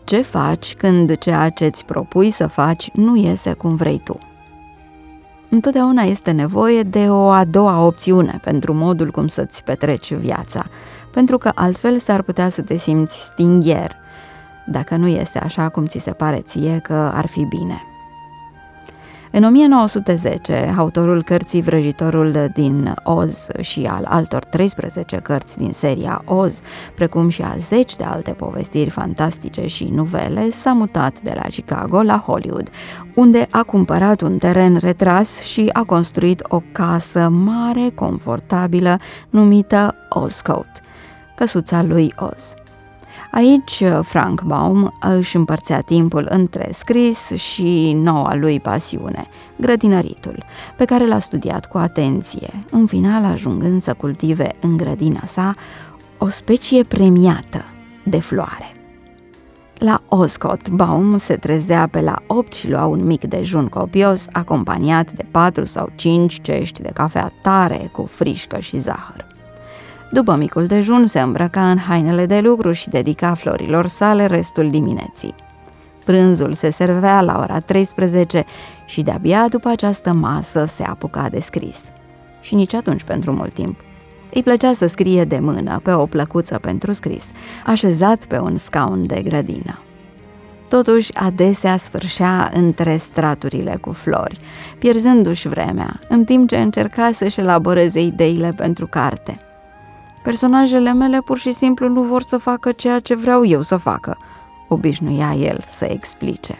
Ce faci când ceea ce îți propui să faci nu iese cum vrei tu? Întotdeauna este nevoie de o a doua opțiune pentru modul cum să-ți petreci viața, pentru că altfel s-ar putea să te simți stingher, dacă nu este așa cum ți se pare ție că ar fi bine. În 1910, autorul cărții Vrăjitorul din Oz și al altor 13 cărți din seria Oz, precum și a 10 de alte povestiri fantastice și nuvele, s-a mutat de la Chicago la Hollywood, unde a cumpărat un teren retras și a construit o casă mare, confortabilă, numită Ozcote, căsuța lui Oz. Aici Frank Baum își împărțea timpul între scris și noua lui pasiune, grădinăritul, pe care l-a studiat cu atenție, în final ajungând să cultive în grădina sa o specie premiată de floare. La Ozcote, Baum se trezea pe la 8 și lua un mic dejun copios, acompaniat de 4 sau 5 cești de cafea tare cu frișcă și zahăr. După micul dejun se îmbrăca în hainele de lucru și dedica florilor sale restul dimineții. Prânzul se servea la ora 13 și de-abia după această masă se apuca de scris. Și nici atunci pentru mult timp. Îi plăcea să scrie de mână pe o plăcuță pentru scris, așezat pe un scaun de grădină. Totuși, adesea sfârșea între straturile cu flori, pierzându-și vremea, în timp ce încerca să-și elaboreze ideile pentru carte. Personajele mele pur și simplu nu vor să facă ceea ce vreau eu să facă, obișnuia el să explice.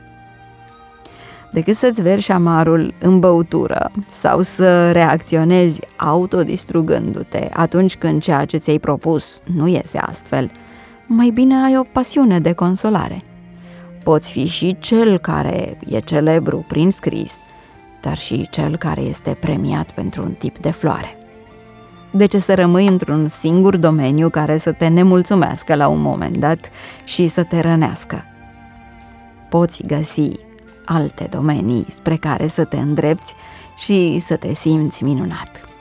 Decât să-ți verși amarul în băutură sau să reacționezi autodistrugându-te atunci când ceea ce ți-ai propus nu iese astfel, mai bine ai o pasiune de consolare. Poți fi și cel care e celebru prin scris, dar și cel care este premiat pentru un tip de floare. De ce să rămâi într-un singur domeniu care să te nemulțumească la un moment dat și să te rănească? Poți găsi alte domenii spre care să te îndrepți și să te simți minunat.